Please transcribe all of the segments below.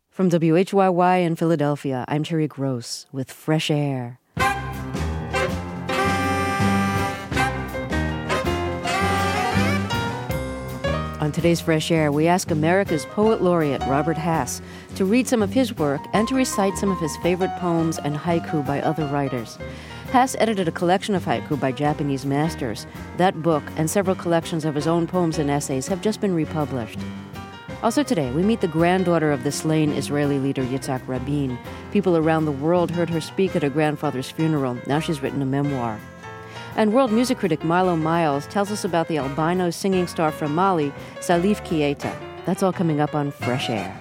From WHYY in Philadelphia, I'm Terry Gross with Fresh Air. On today's Fresh Air, we ask America's poet laureate, Robert Hass, to read some of his work and to recite some of his favorite poems and haiku by other writers. Hass edited a collection of haiku by Japanese masters. That book and several collections of his own poems and essays have just been republished. Also today, we meet the granddaughter of the slain Israeli leader Yitzhak Rabin. People around the world heard her speak at her grandfather's funeral. Now she's written a memoir. And world music critic Milo Miles tells us about the albino singing star from Mali, Salif Keita. That's all coming up on Fresh Air.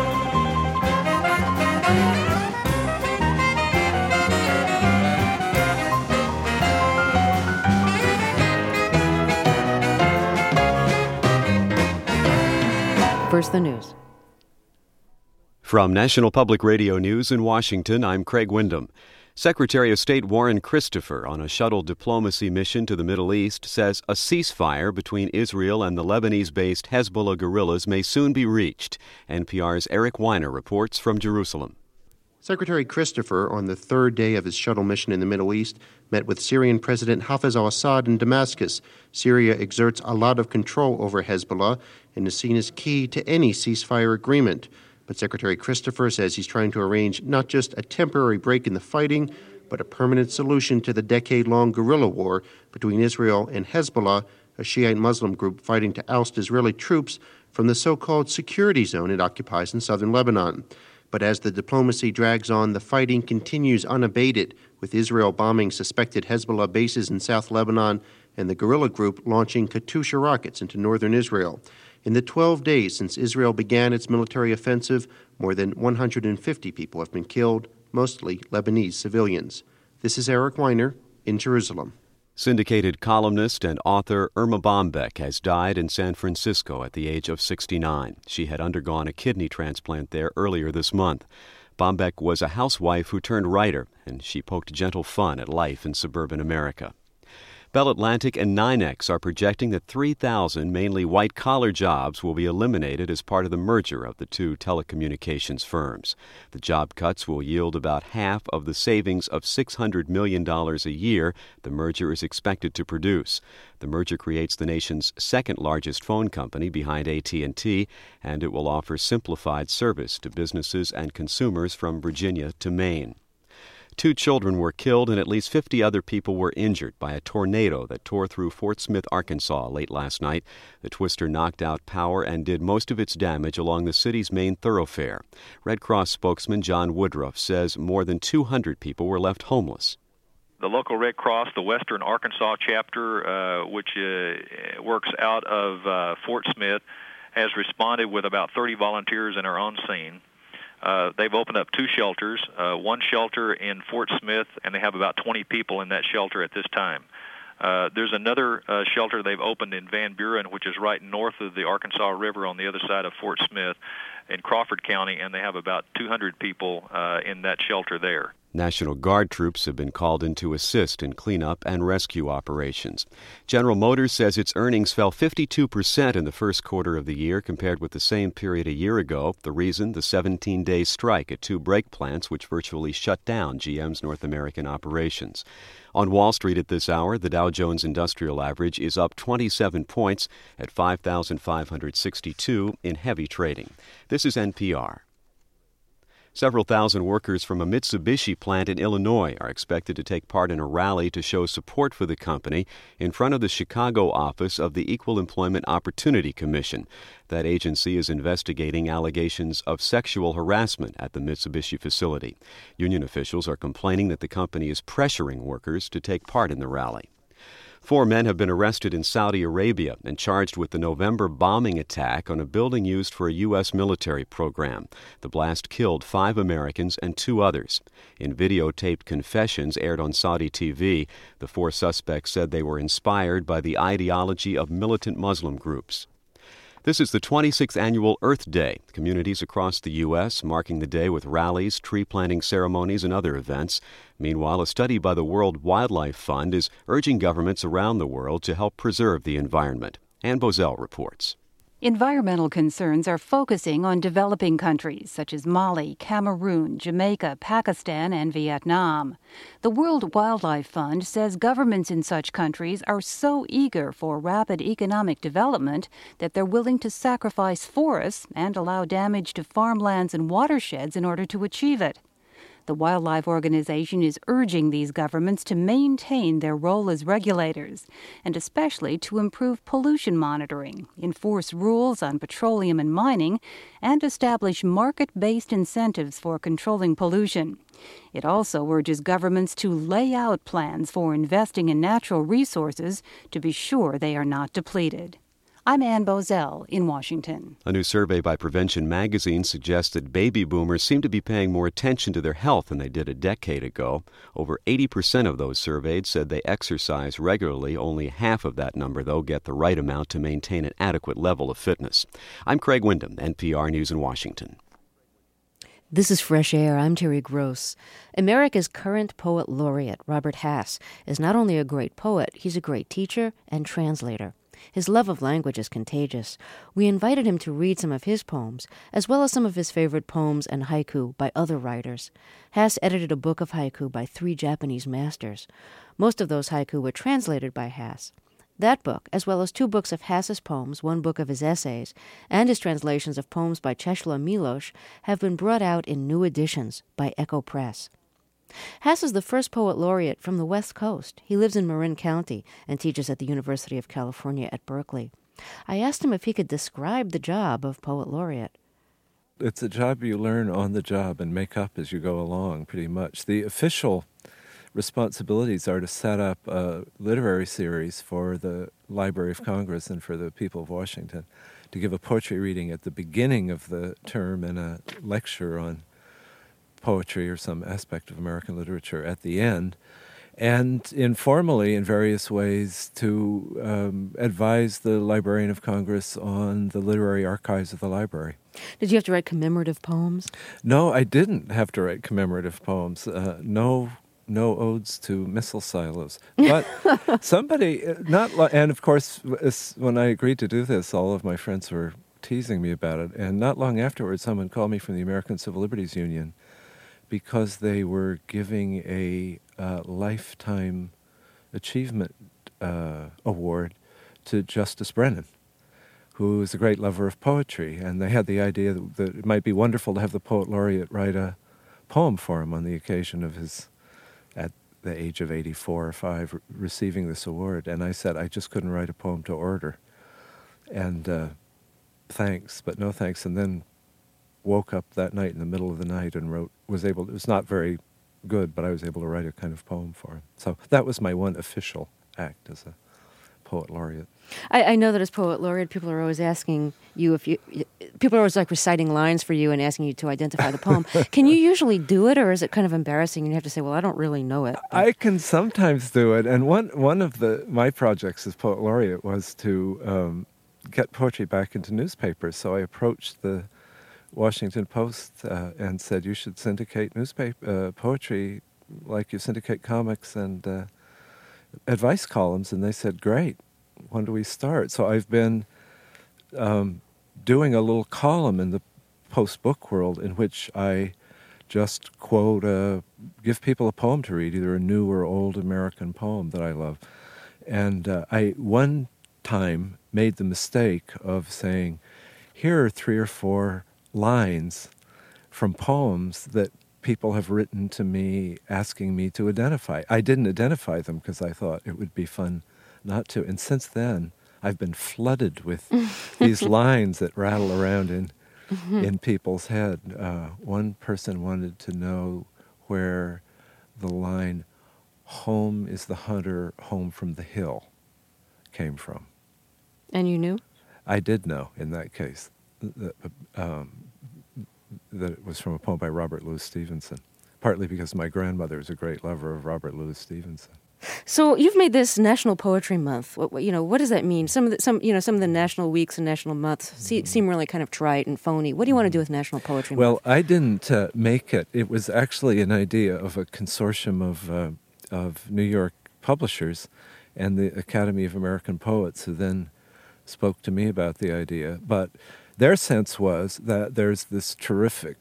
First, the news. From National Public Radio News in Washington, I'm Craig Windham. Secretary of State Warren Christopher, on a shuttle diplomacy mission to the Middle East, says a ceasefire between Israel and the Lebanese-based Hezbollah guerrillas may soon be reached. NPR's Eric Weiner reports from Jerusalem. Secretary Christopher, on the third day of his shuttle mission in the Middle East, met with Syrian President Hafez al-Assad in Damascus. Syria exerts a lot of control over Hezbollah and is seen as key to any ceasefire agreement. But Secretary Christopher says he's trying to arrange not just a temporary break in the fighting, but a permanent solution to the decade-long guerrilla war between Israel and Hezbollah, a Shiite Muslim group fighting to oust Israeli troops from the so-called security zone it occupies in southern Lebanon. But as the diplomacy drags on, the fighting continues unabated, with Israel bombing suspected Hezbollah bases in South Lebanon and the guerrilla group launching Katyusha rockets into northern Israel. In the 12 days since Israel began its military offensive, more than 150 people have been killed, mostly Lebanese civilians. This is Eric Weiner in Jerusalem. Syndicated columnist and author Irma Bombeck has died in San Francisco at the age of 69. She had undergone a kidney transplant there earlier this month. Bombeck was a housewife who turned writer, and she poked gentle fun at life in suburban America. Bell Atlantic and NYNEX are projecting that 3,000 mainly white-collar jobs will be eliminated as part of the merger of the two telecommunications firms. The job cuts will yield about half of the savings of $600 million a year the merger is expected to produce. The merger creates the nation's second-largest phone company behind AT&T, and it will offer simplified service to businesses and consumers from Virginia to Maine. 2 children were killed and at least 50 other people were injured by a tornado that tore through Fort Smith, Arkansas, late last night. The twister knocked out power and did most of its damage along the city's main thoroughfare. Red Cross spokesman John Woodruff says more than 200 people were left homeless. The local Red Cross, the Western Arkansas chapter, which works out of Fort Smith, has responded with about 30 volunteers and are on scene. They've opened up 2 shelters, one shelter in Fort Smith, and they have about 20 people in that shelter at this time. There's another shelter they've opened in Van Buren, which is right north of the Arkansas River on the other side of Fort Smith in Crawford County, and they have about 200 people in that shelter there. National Guard troops have been called in to assist in cleanup and rescue operations. General Motors says its earnings fell 52% in the first quarter of the year compared with the same period a year ago. The reason, the 17-day strike at 2 brake plants, which virtually shut down GM's North American operations. On Wall Street at this hour, the Dow Jones Industrial Average is up 27 points at 5,562 in heavy trading. This is NPR. Several thousand workers from a Mitsubishi plant in Illinois are expected to take part in a rally to show support for the company in front of the Chicago office of the Equal Employment Opportunity Commission. That agency is investigating allegations of sexual harassment at the Mitsubishi facility. Union officials are complaining that the company is pressuring workers to take part in the rally. 4 men have been arrested in Saudi Arabia and charged with the November bombing attack on a building used for a U.S. military program. The blast killed 5 Americans and 2 others. In videotaped confessions aired on Saudi TV, the 4 suspects said they were inspired by the ideology of militant Muslim groups. This is the 26th annual Earth Day. Communities across the U.S. marking the day with rallies, tree planting ceremonies, and other events. Meanwhile, a study by the World Wildlife Fund is urging governments around the world to help preserve the environment. Ann Bozell reports. Environmental concerns are focusing on developing countries such as Mali, Cameroon, Jamaica, Pakistan, and Vietnam. The World Wildlife Fund says governments in such countries are so eager for rapid economic development that they're willing to sacrifice forests and allow damage to farmlands and watersheds in order to achieve it. The wildlife organization is urging these governments to maintain their role as regulators, and especially to improve pollution monitoring, enforce rules on petroleum and mining, and establish market-based incentives for controlling pollution. It also urges governments to lay out plans for investing in natural resources to be sure they are not depleted. I'm Ann Bozell in Washington. A new survey by Prevention Magazine suggests that baby boomers seem to be paying more attention to their health than they did a decade ago. Over 80% of those surveyed said they exercise regularly. Only half of that number, though, get the right amount to maintain an adequate level of fitness. I'm Craig Wyndham, NPR News in Washington. This is Fresh Air. I'm Terry Gross. America's current poet laureate, Robert Hass, is not only a great poet, he's a great teacher and translator. His love of language is contagious. We invited him to read some of his poems, as well as some of his favorite poems and haiku by other writers. Hass edited a book of haiku by 3 Japanese masters. Most of those haiku were translated by Hass. That book, as well as 2 books of Hass's poems, 1 book of his essays, and his translations of poems by Czesław Miłosz, have been brought out in new editions by Echo Press. Hass is the first poet laureate from the West Coast. He lives in Marin County and teaches at the University of California at Berkeley. I asked him if he could describe the job of poet laureate. It's a job you learn on the job and make up as you go along, pretty much. The official responsibilities are to set up a literary series for the Library of Congress and for the people of Washington, to give a poetry reading at the beginning of the term and a lecture on poetry or some aspect of American literature at the end, and informally, in various ways, to advise the Librarian of Congress on the literary archives of the library. Did you have to write commemorative poems? No, I didn't have to write commemorative poems. No odes to missile silos. But somebody, and of course, when I agreed to do this, all of my friends were teasing me about it, and not long afterwards, someone called me from the American Civil Liberties Union, because they were giving a Lifetime Achievement Award to Justice Brennan, who is a great lover of poetry. And they had the idea that it might be wonderful to have the poet laureate write a poem for him on the occasion of his, at the age of 84 or 5, receiving this award. And I said, I just couldn't write a poem to order. And thanks, but no thanks. And then woke up that night in the middle of the night and it was not very good, but I was able to write a kind of poem for him. So that was my one official act as a poet laureate. I know that as poet laureate, people are always asking you people are always like reciting lines for you and asking you to identify the poem. Can you usually do it, or is it kind of embarrassing and you have to say, well, I don't really know it? I can sometimes do it. And one of my projects as poet laureate was to get poetry back into newspapers. So I approached the Washington Post and said, you should syndicate poetry like you syndicate comics and advice columns. And they said, great, when do we start? So I've been doing a little column in the post-book world in which I just quote, give people a poem to read, either a new or old American poem that I love. And I one time made the mistake of saying, here are 3 or 4 lines from poems that people have written to me asking me to identify. I didn't identify them because I thought it would be fun not to. And since then, I've been flooded with these lines that rattle around in people's head. One person wanted to know where the line, home is the hunter, home from the hill, came from. And you knew? I did know in that case. That it was from a poem by Robert Louis Stevenson, partly because my grandmother was a great lover of Robert Louis Stevenson. So you've made this National Poetry Month. What does that mean? Some of the national weeks and national months seem really kind of trite and phony. What do you want to do with National Poetry Month? Well, I didn't make it. It was actually an idea of a consortium of New York publishers and the Academy of American Poets, who then spoke to me about the idea. But their sense was that there's this terrific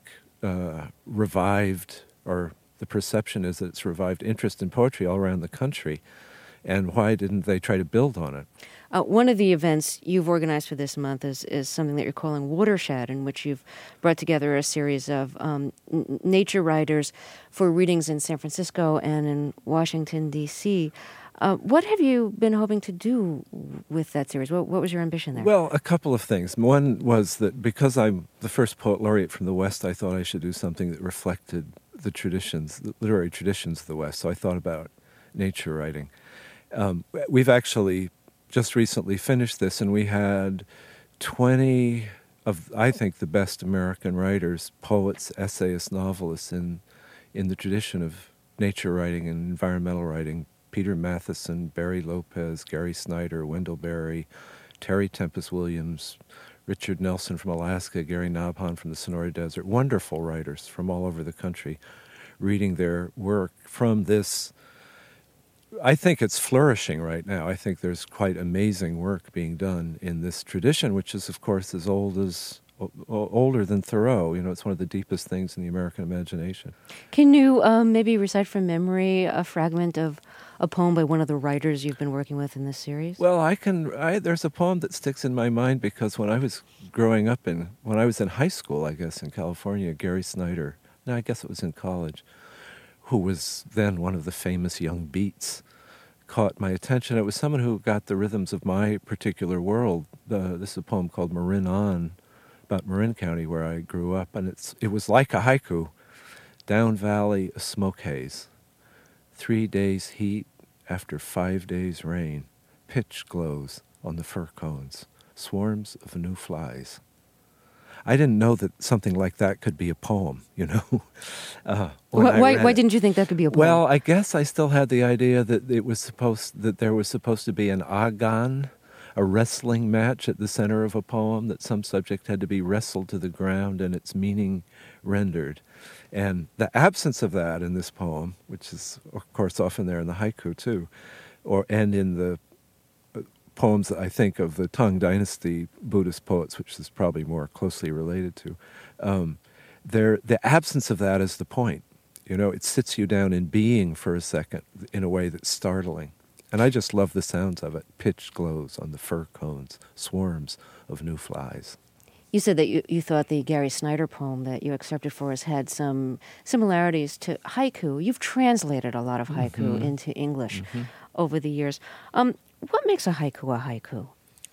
revived, or the perception is that it's revived interest in poetry all around the country. And why didn't they try to build on it? One of the events you've organized for this month is something that you're calling Watershed, in which you've brought together a series of nature writers for readings in San Francisco and in Washington, D.C. What have you been hoping to do with that series? What was your ambition there? Well, a couple of things. One was that because I'm the first poet laureate from the West, I thought I should do something that reflected the traditions, the literary traditions of the West. So I thought about nature writing. We've actually just recently finished this, and we had 20 of, I think, the best American writers, poets, essayists, novelists in the tradition of nature writing and environmental writing. Peter Matheson, Barry Lopez, Gary Snyder, Wendell Berry, Terry Tempest Williams, Richard Nelson from Alaska, Gary Nabhan from the Sonora Desert. Wonderful writers from all over the country reading their work from this. I think it's flourishing right now. I think there's quite amazing work being done in this tradition, which is, of course, as older than Thoreau. You know, it's one of the deepest things in the American imagination. Can you maybe recite from memory a fragment of a poem by one of the writers you've been working with in this series? Well, there's a poem that sticks in my mind because when I was growing up when I was in high school, I guess, in California, Gary Snyder, no, I guess it was in college, who was then one of the famous young beats, caught my attention. It was someone who got the rhythms of my particular world. This is a poem called Marin On, about Marin County, where I grew up, and it was like a haiku. Down valley, a smoke haze. 3 days heat after 5 days rain. Pitch glows on the fir cones. Swarms of new flies. I didn't know that something like that could be a poem, you know. Why didn't you think that could be a poem? Well, I guess I still had the idea that there was supposed to be an agan, a wrestling match at the center of a poem, that some subject had to be wrestled to the ground and its meaning rendered. And the absence of that in this poem, which is, of course, often there in the haiku too, and in the poems that I think of the Tang Dynasty Buddhist poets, which is probably more closely related to, the absence of that is the point. You know, it sits you down in being for a second in a way that's startling. And I just love the sounds of it. Pitch glows on the fir cones, swarms of new flies. You said that you thought the Gary Snyder poem that you excerpted for us had some similarities to haiku. You've translated a lot of haiku into English over the years. What makes a haiku?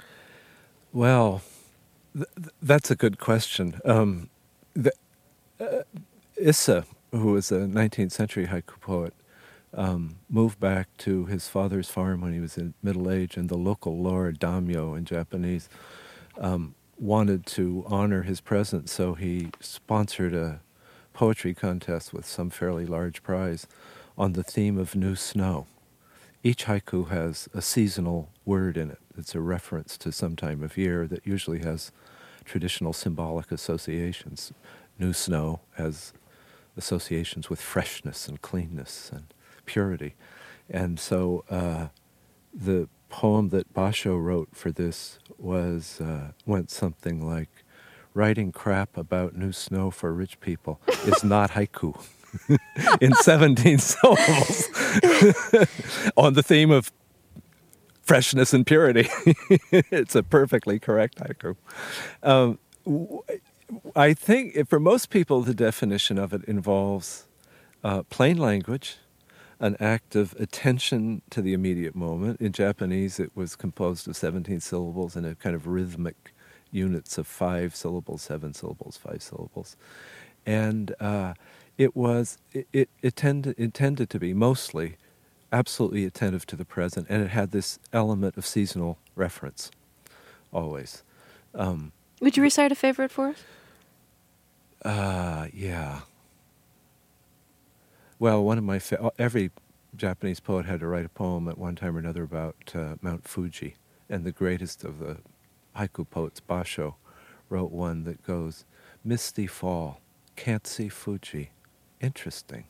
Well, that's a good question. Issa, who was a 19th century haiku poet, moved back to his father's farm when he was in middle age, and the local lord, daimyo in Japanese, wanted to honor his presence, so he sponsored a poetry contest with some fairly large prize on the theme of new snow. Each haiku has a seasonal word in it. It's a reference to some time of year that usually has traditional symbolic associations. New snow has associations with freshness and cleanness and purity. And so the poem that Basho wrote for this went something like, writing crap about new snow for rich people is not haiku. In 17 syllables on the theme of freshness and purity. It's a perfectly correct haiku. I think for most people the definition of it involves plain language, an act of attention to the immediate moment. In Japanese it was composed of 17 syllables and a kind of rhythmic units of 5 syllables, 7 syllables, 5 syllables. And it tended to be mostly absolutely attentive to the present, and it had this element of seasonal reference, always. Would you recite a favorite for us? Yeah. Well, one of my every Japanese poet had to write a poem at one time or another about Mount Fuji, and the greatest of the haiku poets, Basho, wrote one that goes, "Misty fall, can't see Fuji. Interesting."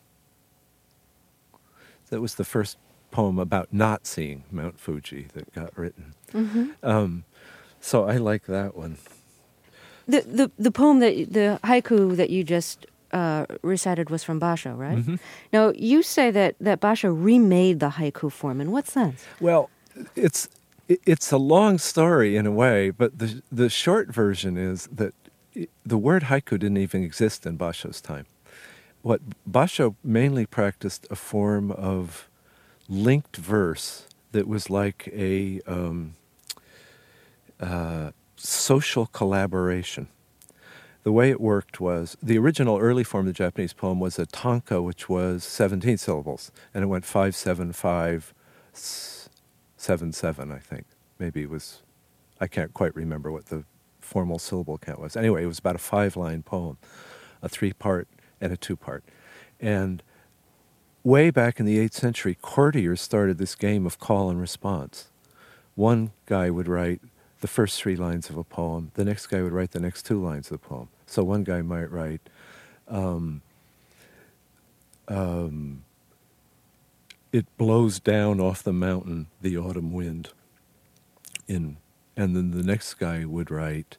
That was the first poem about not seeing Mount Fuji that got written. So I like that one. The poem the haiku that you just recited was from Basho, right? Mm-hmm. Now you say that Basho remade the haiku form. In what sense? Well, it's a long story in a way, but the short version is that the word haiku didn't even exist in Basho's time. What Basho mainly practiced a form of linked verse that was like a social collaboration. The way it worked was, the original early form of the Japanese poem was a tanka, which was 17 syllables, and it went 5, 7, 5, 7, 7, I think. Maybe it was, I can't quite remember what the formal syllable count was. Anyway, it was about a 5-line poem, a 3-part and a 2-part. And way back in the 8th century, courtiers started this game of call and response. One guy would write the first 3 lines of a poem. The next guy would write the next 2 lines of the poem. So one guy might write, it blows down off the mountain, the autumn wind. And then the next guy would write,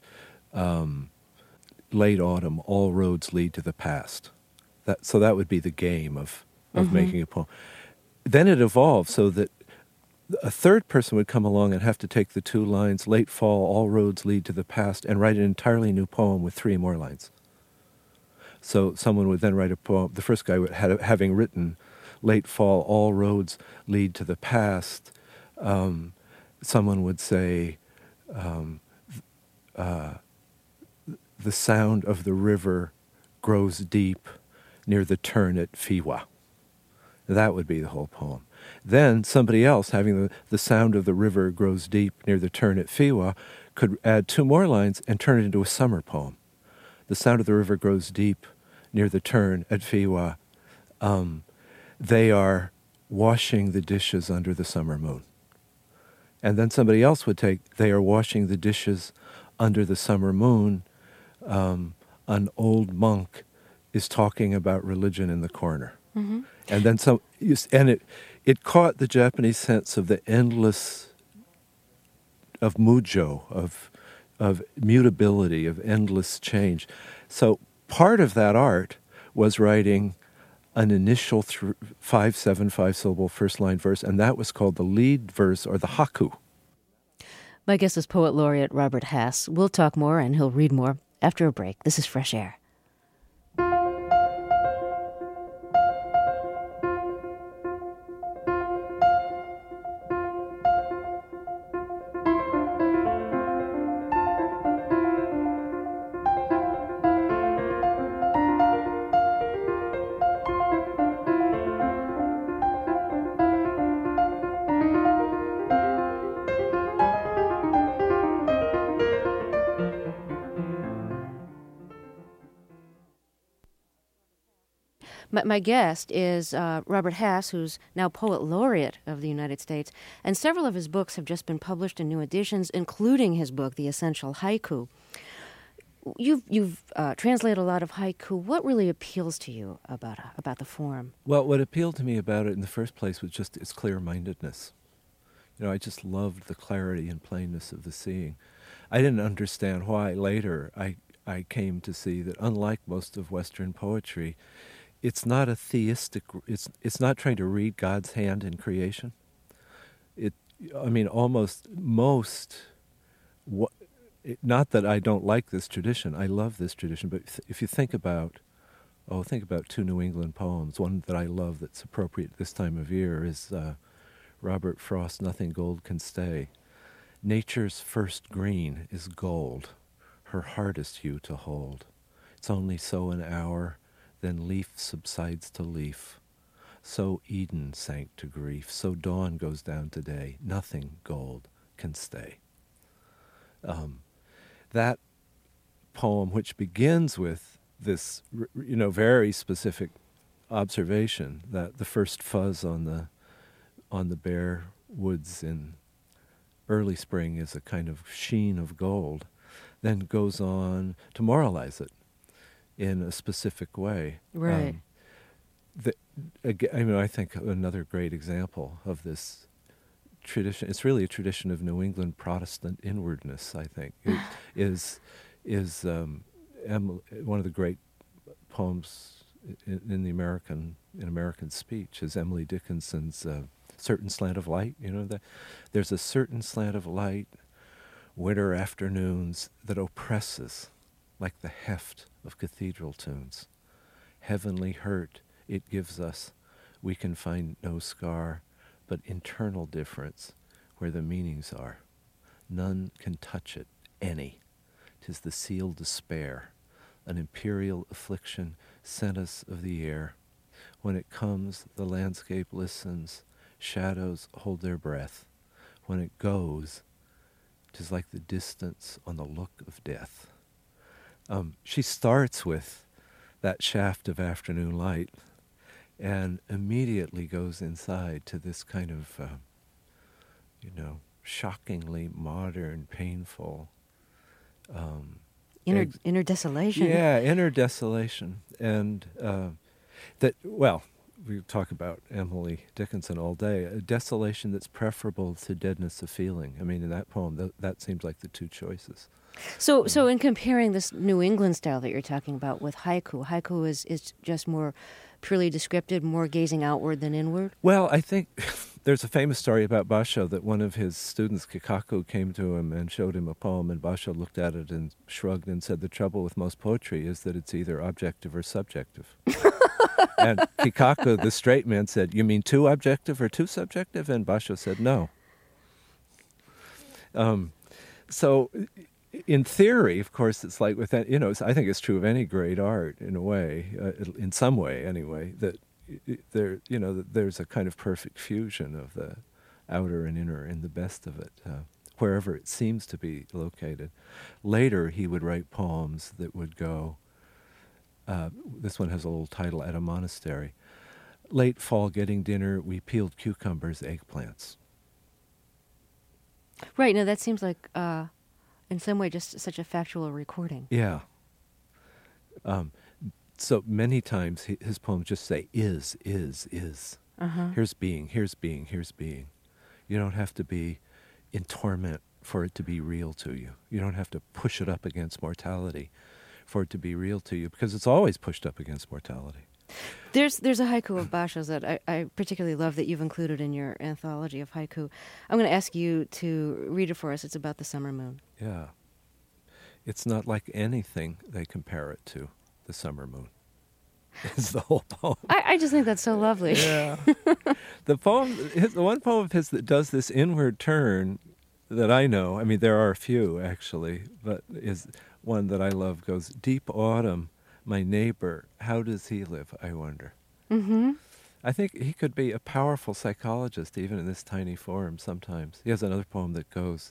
late autumn, all roads lead to the past. So that would be the game of making a poem. Then it evolved so that a third person would come along and have to take the 2 lines, late fall, all roads lead to the past, and write an entirely new poem with 3 more lines. So someone would then write a poem. The first guy having written late fall, all roads lead to the past, someone would say, the sound of the river grows deep near the turn at Fiwa. That would be the whole poem. Then somebody else, having the sound of the river grows deep near the turn at Fiwa, could add 2 more lines and turn it into a summer poem. The sound of the river grows deep near the turn at Fiwa. They are washing the dishes under the summer moon. And then somebody else would take, they are washing the dishes under the summer moon. An old monk is talking about religion in the corner. Mm-hmm. And then it caught the Japanese sense of the endless, of mujo, of mutability, of endless change. So part of that art was writing an initial 5, 7, 5-syllable first-line verse, and that was called the lead verse, or the haku. My guest is Poet Laureate Robert Hass. We'll talk more, and he'll read more after a break. This is Fresh Air. My guest is Robert Hass, who's now Poet Laureate of the United States, and several of his books have just been published in new editions, including his book, The Essential Haiku. You've translated a lot of haiku. What really appeals to you about the form? Well, what appealed to me about it in the first place was just its clear-mindedness. You know, I just loved the clarity and plainness of the seeing. I didn't understand why later I came to see that, unlike most of Western poetry, it's not a theistic. It's not trying to read God's hand in creation. Almost most. Not that I don't like this tradition. I love this tradition. But if you think about 2 New England poems. One that I love that's appropriate this time of year is Robert Frost's "Nothing Gold Can Stay." Nature's first green is gold, her hardest hue to hold. It's only so an hour. Then leaf subsides to leaf. So Eden sank to grief. So dawn goes down to day. Nothing gold can stay. That poem, which begins with this, very specific observation that the first fuzz on the bare woods in early spring is a kind of sheen of gold, then goes on to moralize it in a specific way. Right. I think another great example of this tradition. It's really a tradition of New England Protestant inwardness, I think. It is one of the great poems in American speech is Emily Dickinson's Certain Slant of Light. You know, there's a certain slant of light, winter afternoons, that oppresses like the heft of cathedral tunes. Heavenly hurt it gives us, we can find no scar, but internal difference where the meanings are. None can touch it, any. 'Tis the sealed despair, an imperial affliction sent us of the air. When it comes, the landscape listens, shadows hold their breath. When it goes, 'tis like the distance on the look of death. She starts with that shaft of afternoon light and immediately goes inside to this kind of, shockingly modern, painful... inner desolation. Yeah, inner desolation. And we talk about Emily Dickinson all day, a desolation that's preferable to deadness of feeling. I mean, in that poem, that seems like the two choices. So in comparing this New England style that you're talking about with haiku is just more purely descriptive, more gazing outward than inward? Well, I think there's a famous story about Basho that one of his students, Kikaku, came to him and showed him a poem, and Basho looked at it and shrugged and said, the trouble with most poetry is that it's either objective or subjective. And Kikaku, the straight man, said, you mean too objective or too subjective? And Basho said, no. So in theory, of course, it's like with that, I think it's true of any great art in a way, in some way anyway, that there's a kind of perfect fusion of the outer and inner in the best of it, wherever it seems to be located. Later, he would write poems that would go, this one has a little title, At a Monastery. Late fall getting dinner, we peeled cucumbers, eggplants. Right, now that seems like, in some way, just such a factual recording. Yeah. So many times his poems just say, is. Uh-huh. Here's being. You don't have to be in torment for it to be real to you. You don't have to push it up against mortality for it to be real to you, because it's always pushed up against mortality. There's a haiku of Basho's that I particularly love that you've included in your anthology of haiku. I'm going to ask you to read it for us. It's about the summer moon. Yeah. It's not like anything they compare it to, the summer moon. It's the whole poem. I just think that's so lovely. Yeah. The one poem of his that does this inward turn that I know, I mean, there are a few actually, but is one that I love, goes, deep autumn, my neighbor, how does he live, I wonder? Mm-hmm. I think he could be a powerful psychologist even in this tiny form sometimes. He has another poem that goes,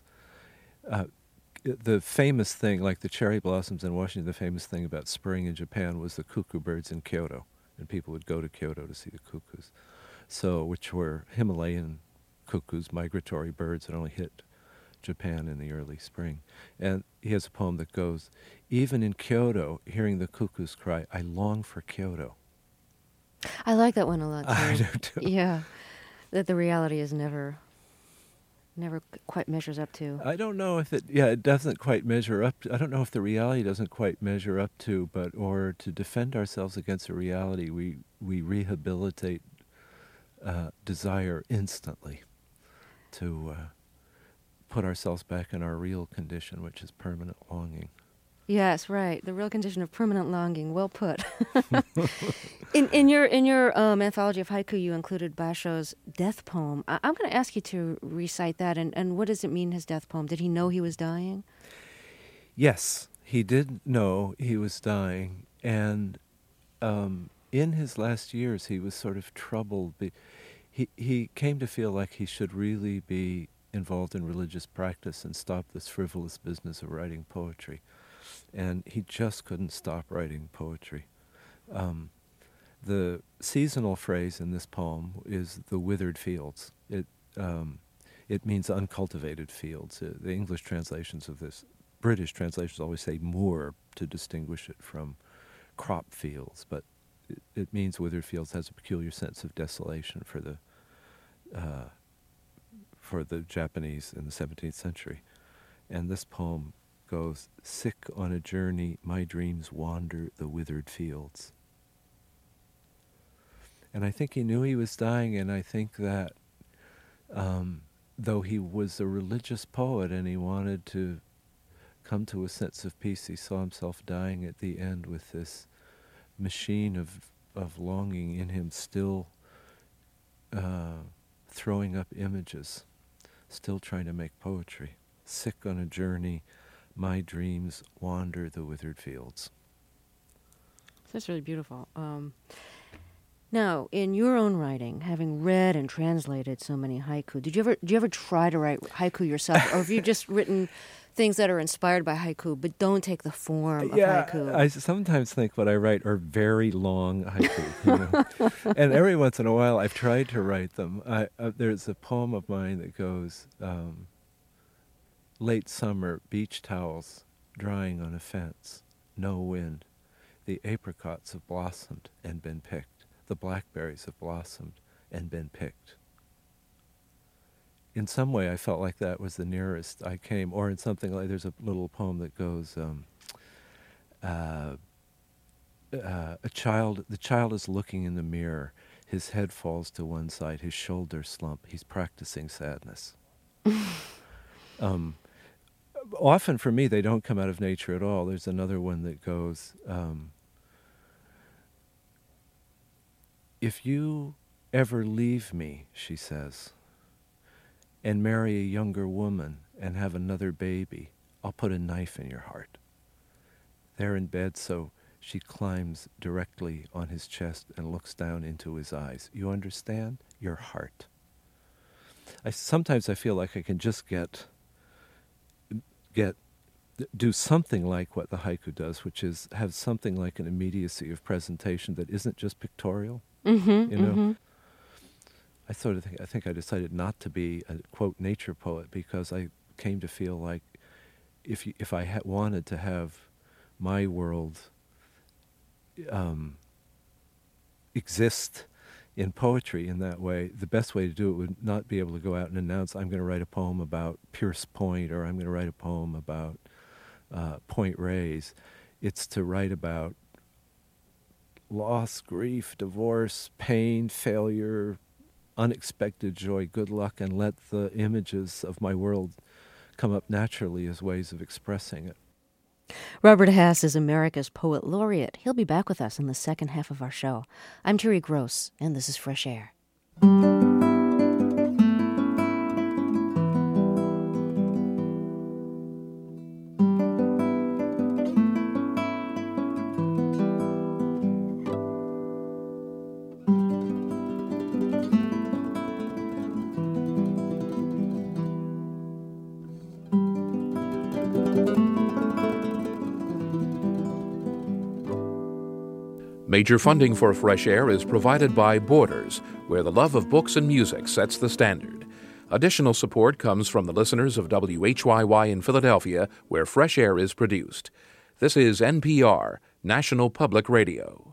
the famous thing, like the cherry blossoms in Washington, the famous thing about spring in Japan was the cuckoo birds in Kyoto, and people would go to Kyoto to see the cuckoos, which were Himalayan cuckoos, migratory birds that only hit Japan in the early spring. And he has a poem that goes, even in Kyoto, hearing the cuckoos cry, I long for Kyoto. I like that one a lot, too. I do, too. Yeah, that the reality is never quite measures up to. I don't know if it doesn't quite measure up to, I don't know if the reality doesn't quite measure up to, or to defend ourselves against a reality, we rehabilitate desire instantly to put ourselves back in our real condition, which is permanent longing. Yes, right. The real condition of permanent longing. Well put. In your anthology of haiku, you included Basho's death poem. I'm going to ask you to recite that. And what does it mean, his death poem? Did he know he was dying? Yes, he did know he was dying. And in his last years, he was sort of troubled. He came to feel like he should really be involved in religious practice and stop this frivolous business of writing poetry. And he just couldn't stop writing poetry. The seasonal phrase in this poem is the withered fields. It means uncultivated fields. The English translations of this, British translations always say moor to distinguish it from crop fields, but it means withered fields, has a peculiar sense of desolation for for the Japanese in the 17th century. And this poem goes, "Sick on a journey, my dreams wander the withered fields." And I think he knew he was dying, and I think that though he was a religious poet and he wanted to come to a sense of peace, he saw himself dying at the end with this machine of longing in him still throwing up images, still trying to make poetry. Sick on a journey, my dreams wander the withered fields. That's really beautiful. Now, in your own writing, having read and translated so many haiku, do you ever try to write haiku yourself, or have you just written things that are inspired by haiku but don't take the form of haiku? I sometimes think what I write are very long haiku, and every once in a while I've tried to write them. There's a poem of mine that goes, late summer, beach towels drying on a fence, no wind, the apricots have blossomed and been picked. The blackberries have blossomed and been picked. In some way, I felt like that was the nearest I came. Or in something like, there's a little poem that goes, the child is looking in the mirror. His head falls to one side, his shoulders slump. He's practicing sadness. Often for me, they don't come out of nature at all. There's another one that goes, if you ever leave me, she says, and marry a younger woman and have another baby, I'll put a knife in your heart. There in bed, so she climbs directly on his chest and looks down into his eyes. You understand? Your heart. Sometimes I feel like I can just do something like what the haiku does, which is have something like an immediacy of presentation that isn't just pictorial. Mm-hmm, you know, mm-hmm. I think I decided not to be a quote nature poet because I came to feel like if I wanted to have my world exist in poetry in that way, the best way to do it would not be able to go out and announce I'm going to write a poem about Pierce Point or I'm going to write a poem about Point Reyes. It's to write about loss, grief, divorce, pain, failure, unexpected joy, good luck, and let the images of my world come up naturally as ways of expressing it. Robert Hass is America's Poet Laureate. He'll be back with us in the second half of our show. I'm Terry Gross, and this is Fresh Air. Major funding for Fresh Air is provided by Borders, where the love of books and music sets the standard. Additional support comes from the listeners of WHYY in Philadelphia, where Fresh Air is produced. This is NPR, National Public Radio.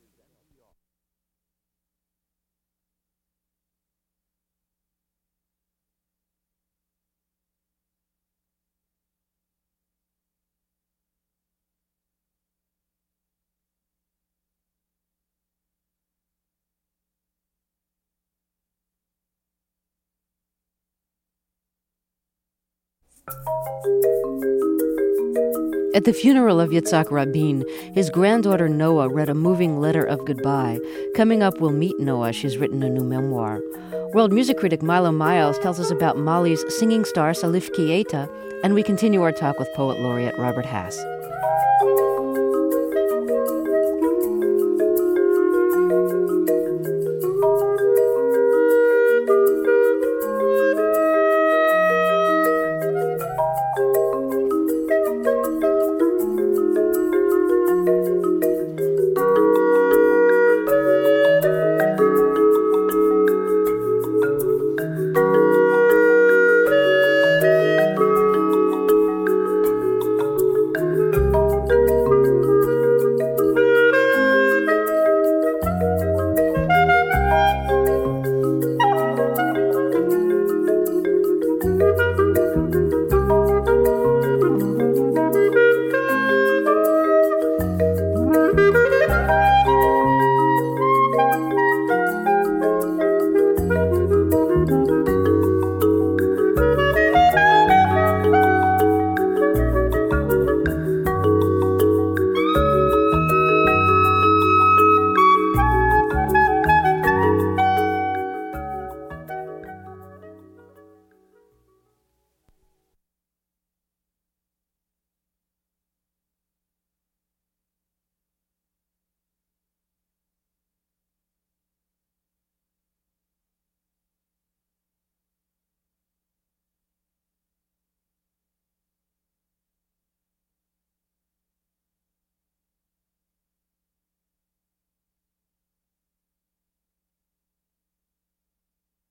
At the funeral of Yitzhak Rabin, his granddaughter Noah read a moving letter of goodbye. Coming up, we'll meet Noah. She's written a new memoir. World music critic Milo Miles tells us about Mali's singing star Salif Keita, and we continue our talk with Poet Laureate Robert Hass.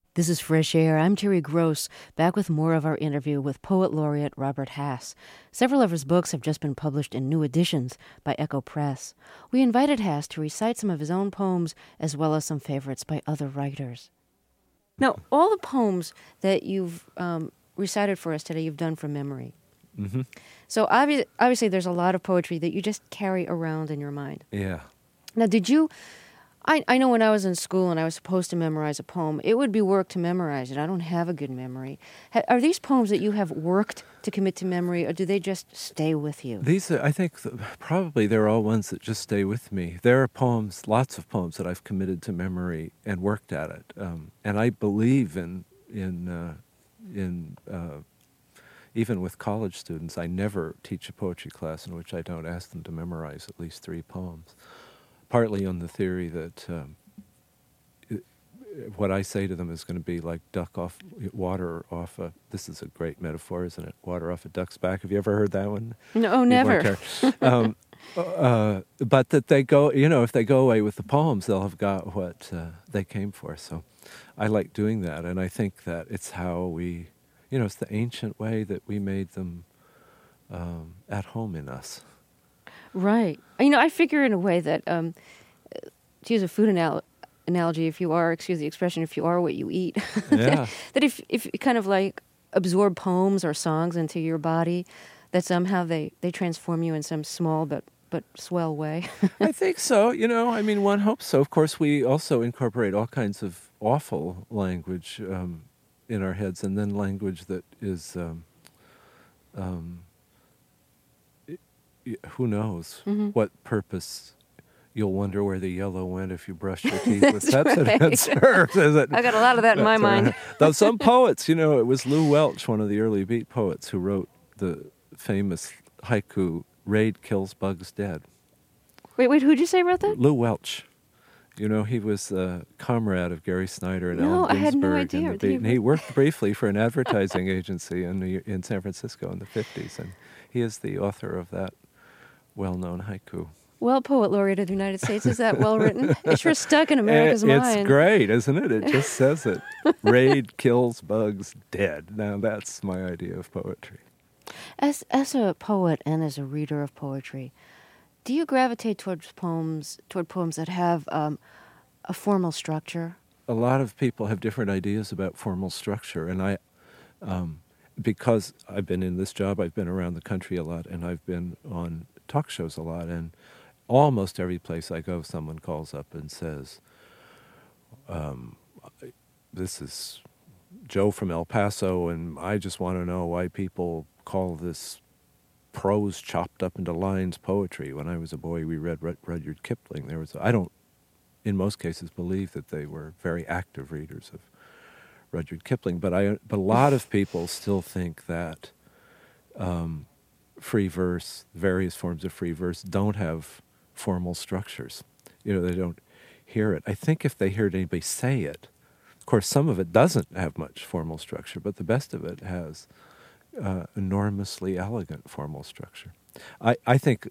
This is Fresh Air. I'm Terry Gross, back with more of our interview with Poet Laureate Robert Hass. Several of his books have just been published in new editions by Echo Press. We invited Hass to recite some of his own poems as well as some favorites by other writers. Now, all the poems that you've recited for us today, you've done from memory. Mm-hmm. So obviously there's a lot of poetry that you just carry around in your mind. Yeah. Now, did you... I know when I was in school and I was supposed to memorize a poem, it would be work to memorize it. I don't have a good memory. Are these poems that you have worked to commit to memory, or do they just stay with you? These are, I think, probably they're all ones that just stay with me. There are poems, lots of poems that I've committed to memory and worked at it. And I believe in even with college students, I never teach a poetry class in which I don't ask them to memorize at least 3 poems. Partly on the theory that what I say to them is going to be like water off a... This is a great metaphor, isn't it? Water off a duck's back. Have you ever heard that one? No, never. But that they go, if they go away with the poems, they'll have got what they came for. So I like doing that, and I think that it's how we, it's the ancient way that we made them at home in us. Right. I figure in a way that, to use a food analogy, if you are what you eat, Yeah. that if you kind of like absorb poems or songs into your body, that somehow they transform you in some small but swell way. I think so. One hopes so. Of course, we also incorporate all kinds of awful language in our heads, and then language that is... who knows what purpose? You'll wonder where the yellow went if you brush your teeth with Pepsodent. Right. Serves, is it? I got a lot of that in my mind. Though some poets, it was Lew Welch, one of the early beat poets, who wrote the famous haiku, "Raid kills bugs dead." Wait, who'd you say wrote that? Lew Welch. He was a comrade of Gary Snyder and Allen Ginsberg. I had no idea. And he worked briefly for an advertising agency in San Francisco in the 50s, and he is the author of that well-known haiku. Well, Poet Laureate of the United States, is that well written? It's sure stuck in America's mind. It's great, isn't it? It just says it. Raid kills bugs dead. Now that's my idea of poetry. As a poet and as a reader of poetry, do you gravitate toward poems that have a formal structure? A lot of people have different ideas about formal structure, and I, because I've been in this job, I've been around the country a lot, and I've been on talk shows a lot, and almost every place I go, someone calls up and says, this is Joe from El Paso, and I just want to know why people call this prose chopped up into lines poetry. When I was a boy, we read Rudyard Kipling. I don't, in most cases, believe that they were very active readers of Rudyard Kipling, but a lot of people still think that free verse, various forms of free verse, don't have formal structures. They don't hear it. I think if they heard anybody say it, of course, some of it doesn't have much formal structure, but the best of it has enormously elegant formal structure. I think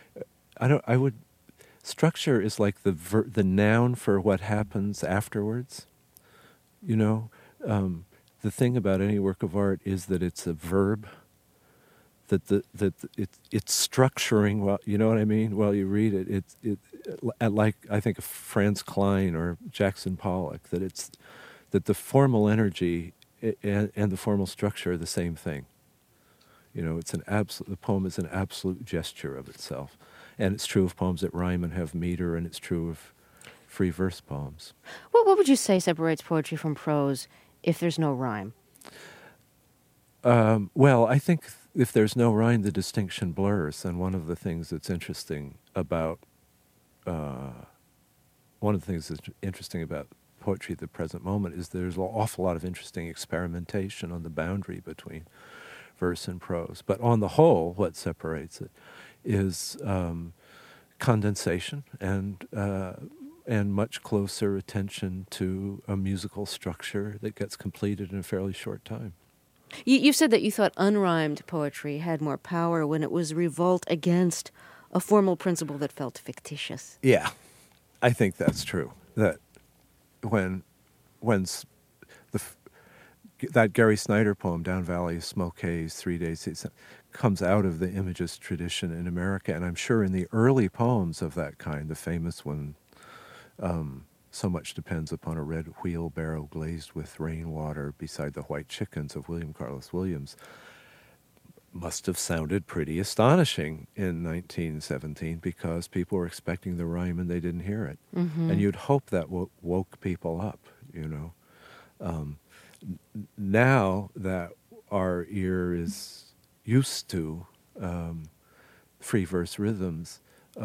structure is like the noun for what happens afterwards. The thing about any work of art is that it's a verb. That it's structuring. Well, you know what I mean. While you read it, like I think of Franz Klein or Jackson Pollock. That the formal energy and the formal structure are the same thing. The poem is an absolute gesture of itself, and it's true of poems that rhyme and have meter, and it's true of free verse poems. Well, what would you say separates poetry from prose if there's no rhyme? Well, I think if there's no rhyme, the distinction blurs. And one of the things that's interesting about poetry at the present moment is there's an awful lot of interesting experimentation on the boundary between verse and prose. But on the whole, what separates it is condensation and much closer attention to a musical structure that gets completed in a fairly short time. You said that you thought unrhymed poetry had more power when it was revolt against a formal principle that felt fictitious. Yeah, I think that's true. That when the that Gary Snyder poem, Down Valley of Smoke Haze, 3 Days, it comes out of the Imagist tradition in America. And I'm sure in the early poems of that kind, the famous one, So Much Depends Upon a Red Wheelbarrow Glazed with Rainwater Beside the White Chickens of William Carlos Williams, must have sounded pretty astonishing in 1917 because people were expecting the rhyme and they didn't hear it. Mm-hmm. And you'd hope that woke people up, you know. Now that our ear is used to free verse rhythms,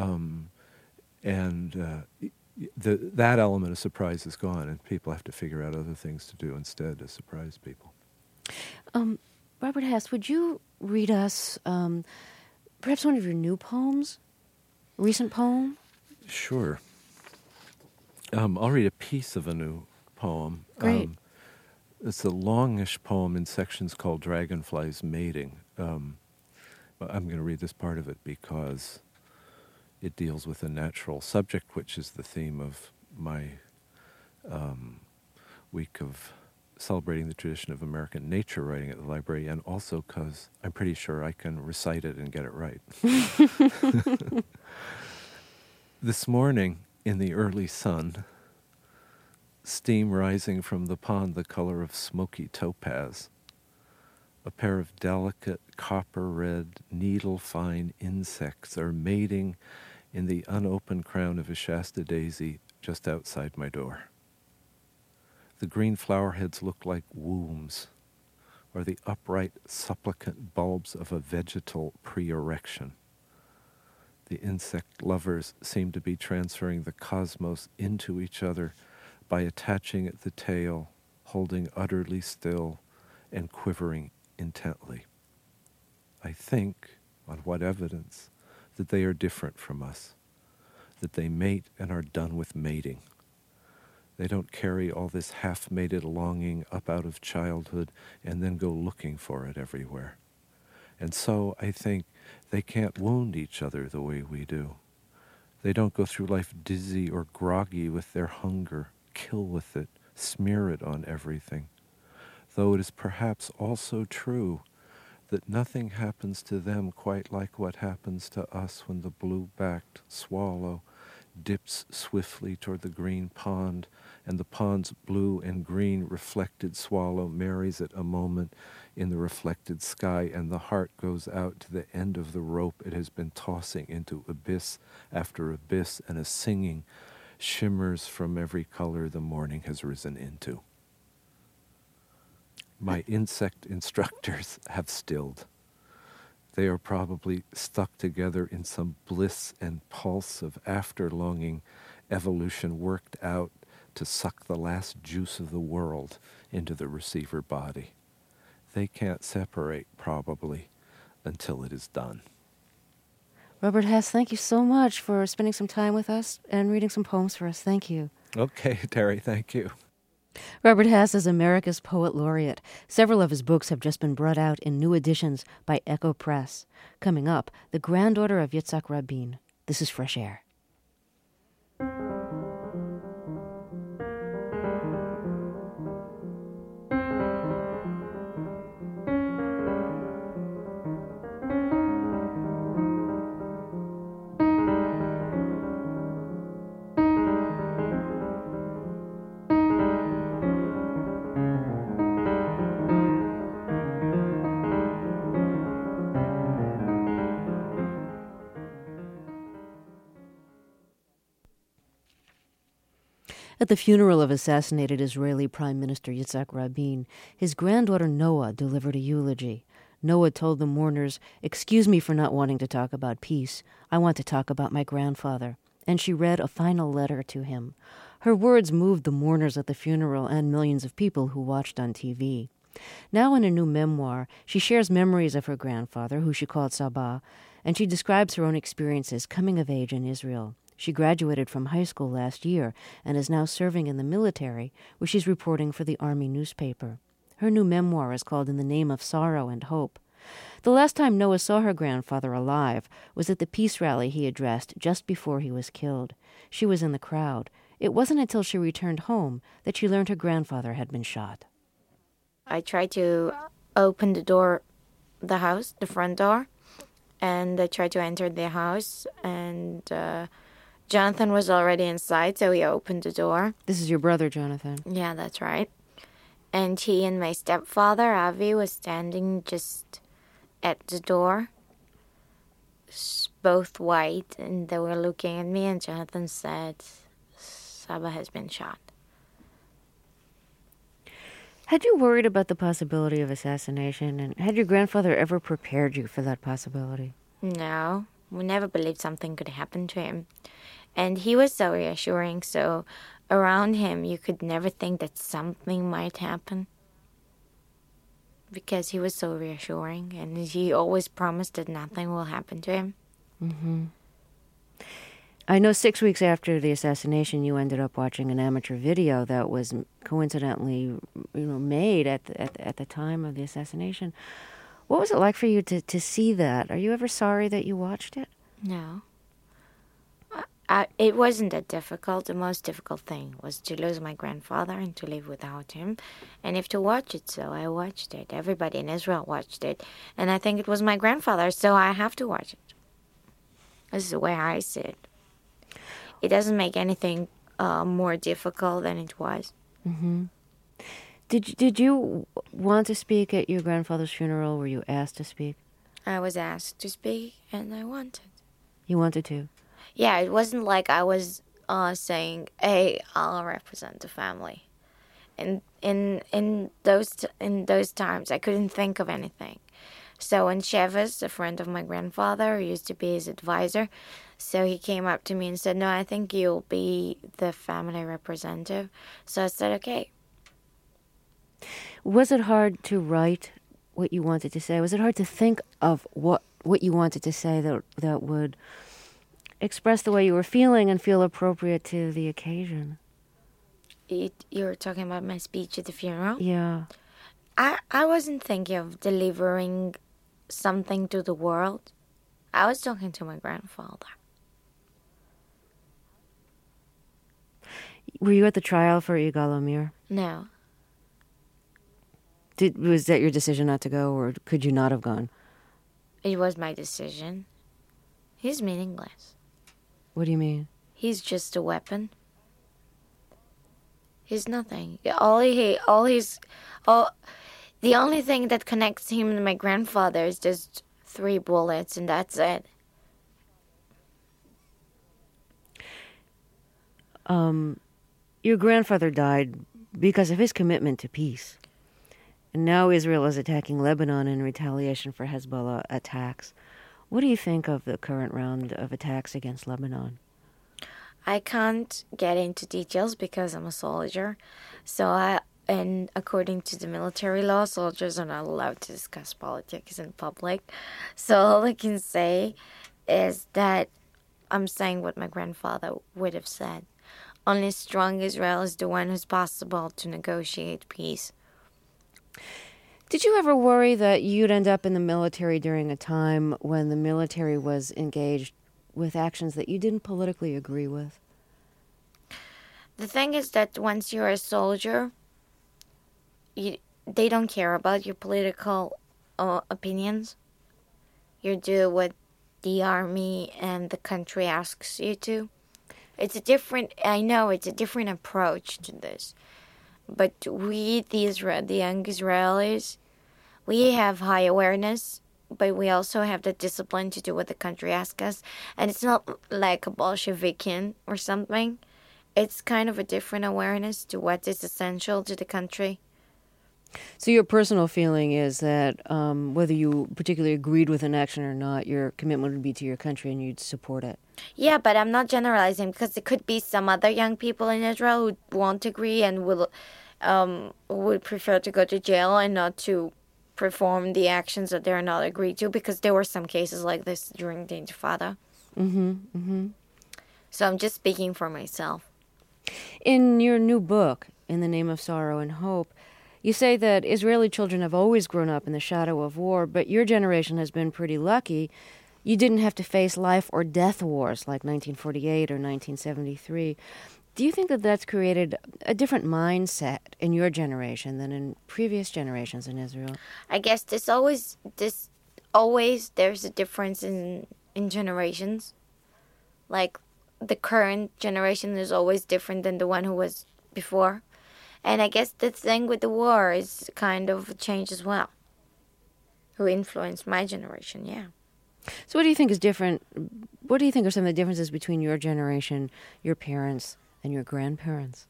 that element of surprise is gone, and people have to figure out other things to do instead to surprise people. Robert Hass, would you read us perhaps one of your new poems, recent poem? Sure. I'll read a piece of a new poem. Great. It's a longish poem in sections called Dragonflies Mating. I'm going to read this part of it because it deals with a natural subject, which is the theme of my week of celebrating the tradition of American nature writing at the library, and also because I'm pretty sure I can recite it and get it right. This morning, in the early sun, steam rising from the pond the color of smoky topaz, a pair of delicate copper-red, needle-fine insects are mating in the unopened crown of a Shasta daisy just outside my door. The green flower heads look like wombs, or the upright, supplicant bulbs of a vegetal pre-erection. The insect lovers seem to be transferring the cosmos into each other by attaching at the tail, holding utterly still, and quivering intently. I think, on what evidence, that they are different from us, that they mate and are done with mating. They don't carry all this half-mated longing up out of childhood and then go looking for it everywhere. And so I think they can't wound each other the way we do. They don't go through life dizzy or groggy with their hunger, kill with it, smear it on everything. Though it is perhaps also true that nothing happens to them quite like what happens to us when the blue-backed swallow dips swiftly toward the green pond, and the pond's blue and green reflected swallow marries it a moment in the reflected sky, and the heart goes out to the end of the rope it has been tossing into abyss after abyss, and a singing shimmers from every color the morning has risen into. My insect instructors have stilled. They are probably stuck together in some bliss and pulse of after-longing evolution worked out to suck the last juice of the world into the receiver body. They can't separate, probably, until it is done. Robert Hass, thank you so much for spending some time with us and reading some poems for us. Thank you. Okay, Terry, thank you. Robert Hass is America's Poet Laureate. Several of his books have just been brought out in new editions by Echo Press. Coming up, the granddaughter of Yitzhak Rabin. This is Fresh Air. At the funeral of assassinated Israeli Prime Minister Yitzhak Rabin, his granddaughter Noah delivered a eulogy. Noah told the mourners, "Excuse me for not wanting to talk about peace. I want to talk about my grandfather." And she read a final letter to him. Her words moved the mourners at the funeral and millions of people who watched on TV. Now in a new memoir, she shares memories of her grandfather, who she called Sabah, and she describes her own experiences coming of age in Israel. She graduated from high school last year and is now serving in the military, where she's reporting for the Army newspaper. Her new memoir is called In the Name of Sorrow and Hope. The last time Noah saw her grandfather alive was at the peace rally he addressed just before he was killed. She was in the crowd. It wasn't until she returned home that she learned her grandfather had been shot. I tried to open the house, the front door, and I tried to enter the house, and Jonathan was already inside, so he opened the door. This is your brother, Jonathan. Yeah, that's right. And he and my stepfather, Avi, was standing just at the door, both white, and they were looking at me, and Jonathan said, Saba has been shot. Had you worried about the possibility of assassination, and had your grandfather ever prepared you for that possibility? No, we never believed something could happen to him. And he was so reassuring, so around him you could never think that something might happen. Because he was so reassuring, and he always promised that nothing will happen to him. Mm-hmm. I know 6 weeks after the assassination, you ended up watching an amateur video that was coincidentally, made at the time of the assassination. What was it like for you to see that? Are you ever sorry that you watched it? No. It wasn't that difficult. The most difficult thing was to lose my grandfather and to live without him. And if to watch it, so I watched it. Everybody in Israel watched it. And I think it was my grandfather, so I have to watch it. This is the way I see it. It doesn't make anything more difficult than it was. Mm-hmm. Did you want to speak at your grandfather's funeral? Were you asked to speak? I was asked to speak, and I wanted. You wanted to? Yeah, it wasn't like I was saying, "Hey, I'll represent the family." And in those times, I couldn't think of anything. So when Shevis, a friend of my grandfather, who used to be his advisor, so he came up to me and said, "No, I think you'll be the family representative." So I said, "Okay." Was it hard to write what you wanted to say? Was it hard to think of what you wanted to say that would express the way you were feeling and feel appropriate to the occasion? You're talking about my speech at the funeral? Yeah. I wasn't thinking of delivering something to the world. I was talking to my grandfather. Were you at the trial for Yigal Amir? No. Was that your decision not to go, or could you not have gone? It was my decision. He's meaningless. What do you mean? He's just a weapon. He's nothing. The only thing that connects him and my grandfather is just 3 bullets, and that's it. Your grandfather died because of his commitment to peace. And now Israel is attacking Lebanon in retaliation for Hezbollah attacks. What do you think of the current round of attacks against Lebanon? I can't get into details because I'm a soldier. And according to the military law, soldiers are not allowed to discuss politics in public. So all I can say is that I'm saying what my grandfather would have said. Only strong Israel is the one who's possible to negotiate peace. Did you ever worry that you'd end up in the military during a time when the military was engaged with actions that you didn't politically agree with? The thing is that once you're a soldier, they don't care about your political opinions. You do what the army and the country asks you to. It's a different approach to this. But we, the young Israelis, we have high awareness, but we also have the discipline to do what the country asks us. And it's not like a Bolshevikian or something. It's kind of a different awareness to what is essential to the country. So your personal feeling is that whether you particularly agreed with an action or not, your commitment would be to your country and you'd support it. Yeah, but I'm not generalizing because there could be some other young people in Israel who won't agree and would prefer to go to jail and not to perform the actions that they're not agreed to, because there were some cases like this during the Intifada. Mm-hmm, mm-hmm. So I'm just speaking for myself. In your new book, In the Name of Sorrow and Hope, you say that Israeli children have always grown up in the shadow of war, but your generation has been pretty lucky. You didn't have to face life or death wars like 1948 or 1973. Do you think that that's created a different mindset in your generation than in previous generations in Israel? I guess there's a difference in generations. Like the current generation is always different than the one who was before. And I guess the thing with the war is kind of a change as well. Who influenced my generation, yeah. So what do you think is different? What do you think are some of the differences between your generation, your parents, and your grandparents?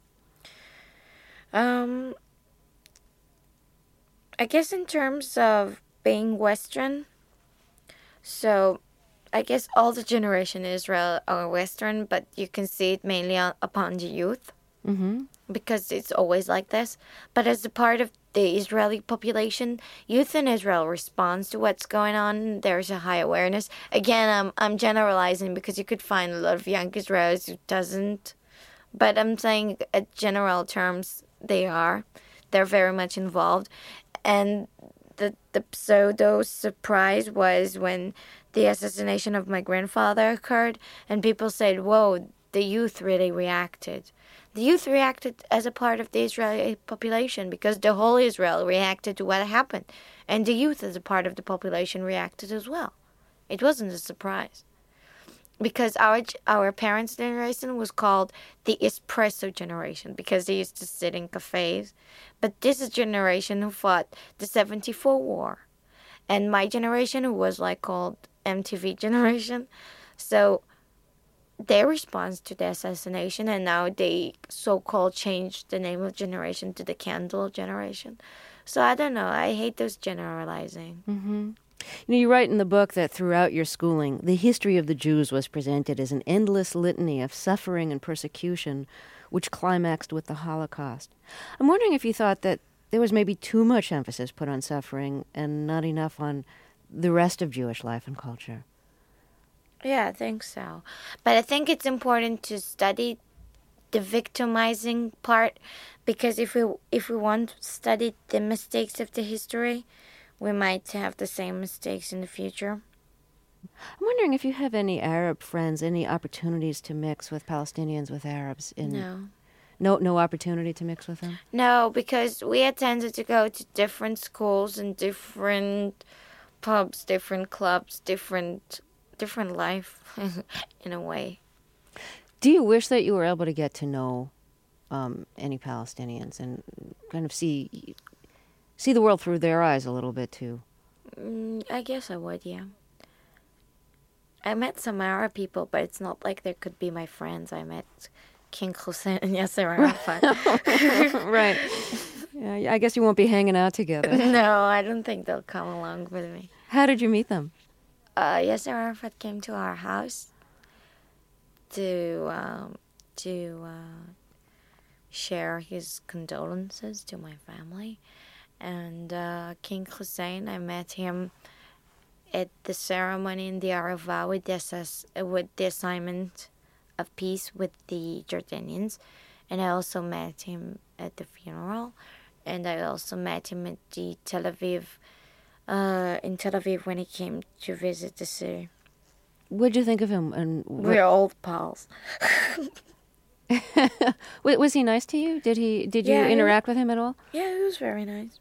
I guess in terms of being Western, so I guess all the generation in Israel are Western, but you can see it mainly upon the youth. Mm-hmm. Because it's always like this. But as a part of the Israeli population, youth in Israel responds to what's going on. There's a high awareness. Again, I'm generalizing because you could find a lot of young Israelis who doesn't. But I'm saying at general terms, they're very much involved. And the pseudo surprise was when the assassination of my grandfather occurred, and people said, whoa, the youth really reacted. The youth reacted as a part of the Israeli population because the whole Israel reacted to what happened. And the youth as a part of the population reacted as well. It wasn't a surprise. Because our parents' generation was called the espresso generation because they used to sit in cafes. But this is a generation who fought the 74 war. And my generation who was like called MTV generation. So their response to the assassination, and now they so-called changed the name of generation to the candle generation. So I don't know. I hate those generalizing. Mm-hmm. You write in the book that throughout your schooling, the history of the Jews was presented as an endless litany of suffering and persecution, which climaxed with the Holocaust. I'm wondering if you thought that there was maybe too much emphasis put on suffering and not enough on the rest of Jewish life and culture. Yeah, I think so. But I think it's important to study the victimizing part, because if we want to study the mistakes of the history, we might have the same mistakes in the future. I'm wondering if you have any Arab friends, any opportunities to mix with Palestinians, with Arabs? No opportunity to mix with them? No, because we attended to go to different schools and different pubs, different clubs, different life in a way. Do you wish that you were able to get to know any Palestinians and kind of see the world through their eyes a little bit too? I guess I would, yeah. I met some Arab people, but it's not like they could be my friends. I met King Hussein and Yasser Arafat. Right. Yeah, I guess you won't be hanging out together. No, I don't think they'll come along with me. How did you meet them? Yasser Arafat came to our house to share his condolences to my family. And King Hussein, I met him at the ceremony in the Arava with the assignment of peace with the Jordanians. And I also met him at the funeral. And I also met him at the Tel Aviv when he came to visit the city. What'd you think of him? And we're old pals. Was he nice to you? Did you interact with him at all? Yeah, he was very nice.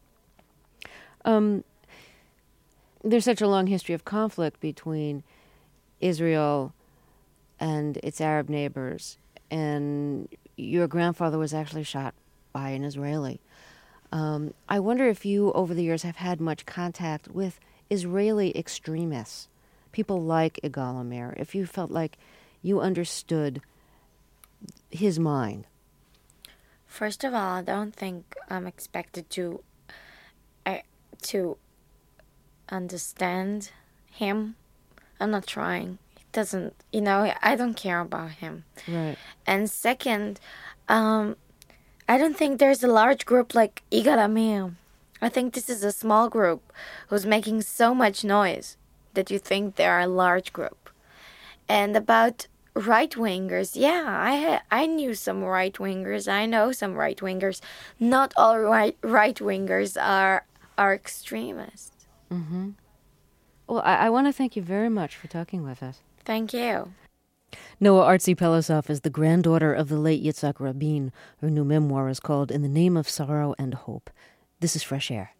There's such a long history of conflict between Israel and its Arab neighbors, and your grandfather was actually shot by an Israeli. I wonder if you, over the years, have had much contact with Israeli extremists, people like Yigal Amir, if you felt like you understood his mind. First of all, I don't think I'm expected to understand him. I'm not trying. It doesn't, I don't care about him. Right. And second, I don't think there's a large group like Yigal Amir. I think this is a small group who's making so much noise that you think they're a large group. And about right-wingers, yeah, I knew some right-wingers. I know some right-wingers. Not all right-wingers are extremists. Mm-hmm. Well, I want to thank you very much for talking with us. Thank you. Noah Artsy Pelosov is the granddaughter of the late Yitzhak Rabin. Her new memoir is called In the Name of Sorrow and Hope. This is Fresh Air.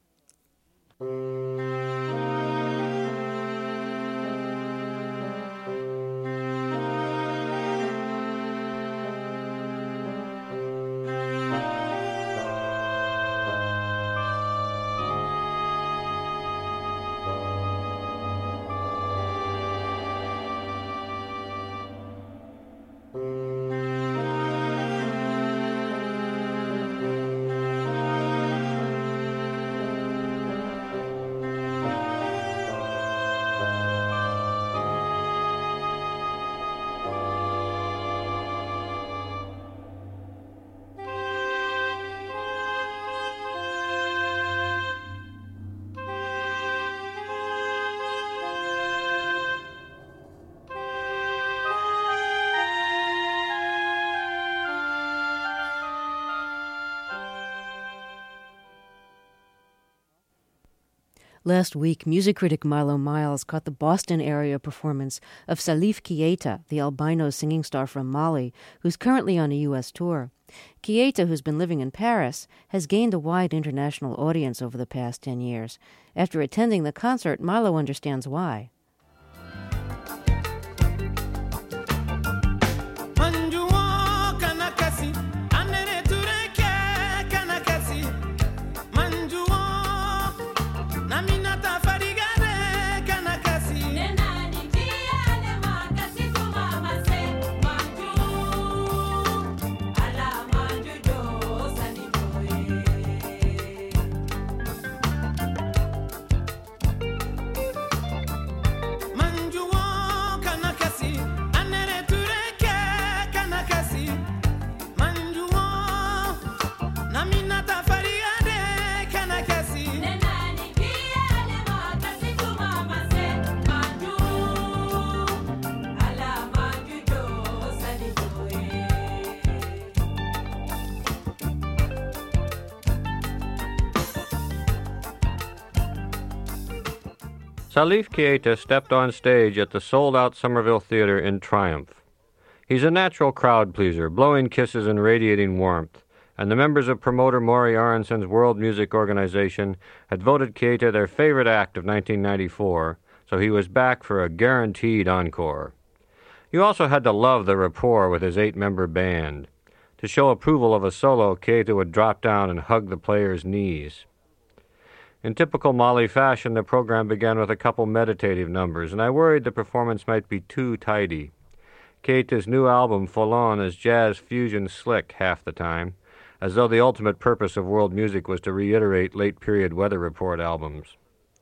Last week, music critic Milo Miles caught the Boston area performance of Salif Keita, the albino singing star from Mali, who's currently on a U.S. tour. Keita, who's been living in Paris, has gained a wide international audience over the past 10 years. After attending the concert, Milo understands why. Salif Keita stepped on stage at the sold-out Somerville Theater in triumph. He's a natural crowd pleaser, blowing kisses and radiating warmth, and the members of promoter Maury Aronson's World Music Organization had voted Keita their favorite act of 1994, so he was back for a guaranteed encore. You also had to love the rapport with his 8-member band. To show approval of a solo, Keita would drop down and hug the players' knees. In typical Mali fashion, the program began with a couple meditative numbers, and I worried the performance might be too tidy. Keita's new album, Folon, is jazz fusion slick half the time, as though the ultimate purpose of world music was to reiterate late-period weather report albums.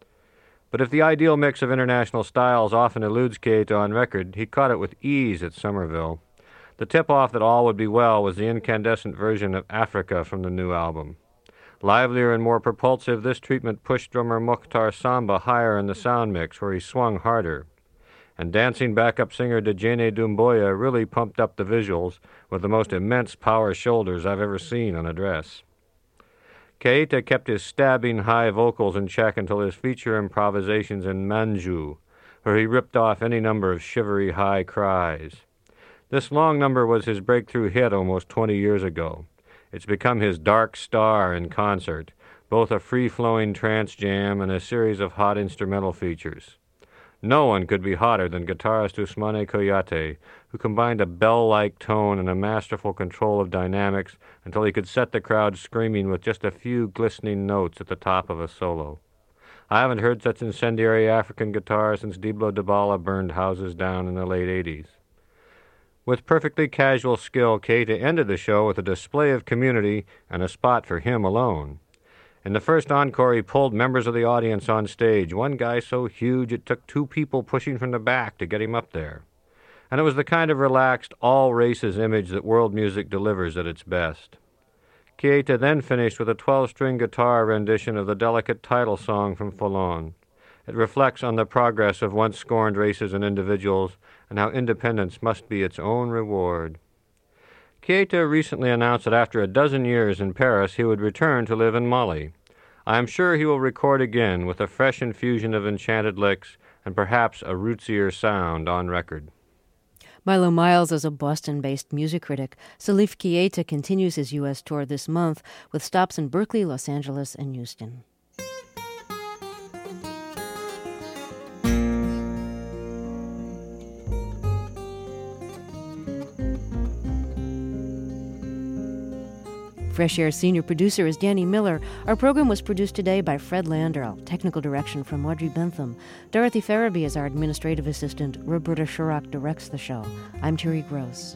But if the ideal mix of international styles often eludes Keita on record, he caught it with ease at Somerville. The tip-off that all would be well was the incandescent version of Africa from the new album. Livelier and more propulsive, this treatment pushed drummer Mokhtar Samba higher in the sound mix, where he swung harder. And dancing backup singer Dejene Doumbouya really pumped up the visuals with the most immense power shoulders I've ever seen on a dress. Keita kept his stabbing high vocals in check until his feature improvisations in Manju, where he ripped off any number of shivery high cries. This long number was his breakthrough hit almost 20 years ago. It's become his dark star in concert, both a free-flowing trance jam and a series of hot instrumental features. No one could be hotter than guitarist Ousmane Koyate, who combined a bell-like tone and a masterful control of dynamics until he could set the crowd screaming with just a few glistening notes at the top of a solo. I haven't heard such incendiary African guitar since Diblo Dabala burned houses down in the late 80s. With perfectly casual skill, Keita ended the show with a display of community and a spot for him alone. In the first encore, he pulled members of the audience on stage, one guy so huge it took 2 people pushing from the back to get him up there. And it was the kind of relaxed, all-races image that world music delivers at its best. Keita then finished with a 12-string guitar rendition of the delicate title song from Folon. It reflects on the progress of once scorned races and individuals and how independence must be its own reward. Keita recently announced that after a dozen years in Paris, he would return to live in Mali. I am sure he will record again with a fresh infusion of enchanted licks and perhaps a rootsier sound on record. Milo Miles is a Boston-based music critic. Salif Keita continues his U.S. tour this month with stops in Berkeley, Los Angeles, and Houston. Fresh Air senior producer is Danny Miller. Our program was produced today by Fred Landau. Technical direction from Audrey Bentham. Dorothy Farabee is our administrative assistant. Roberta Shurock directs the show. I'm Terry Gross.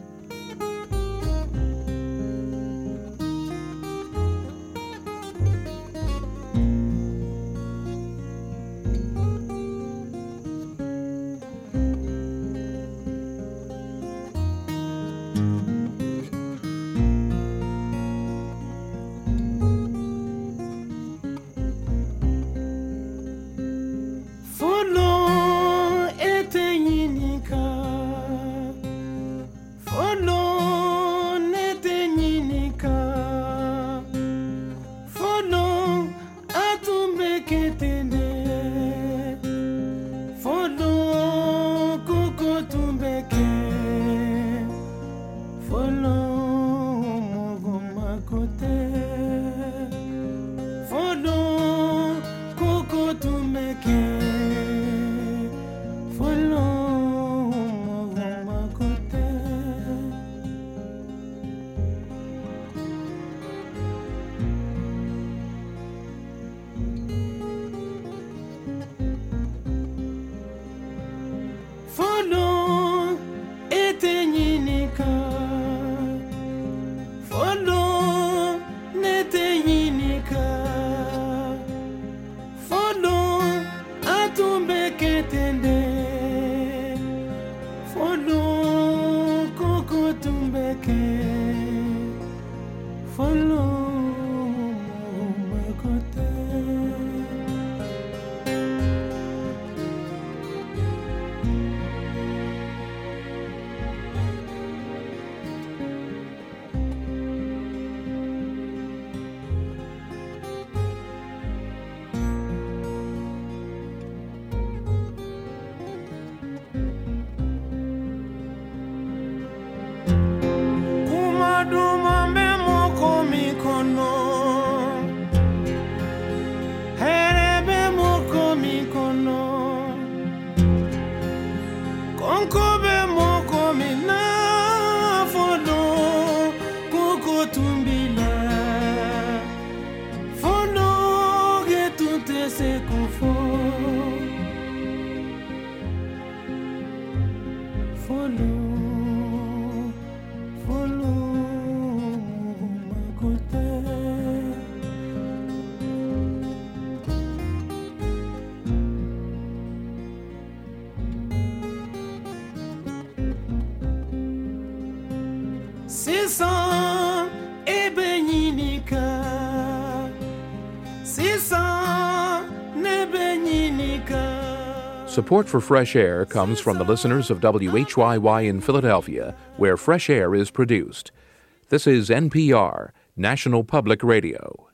Support for Fresh Air comes from the listeners of WHYY in Philadelphia, where Fresh Air is produced. This is NPR, National Public Radio.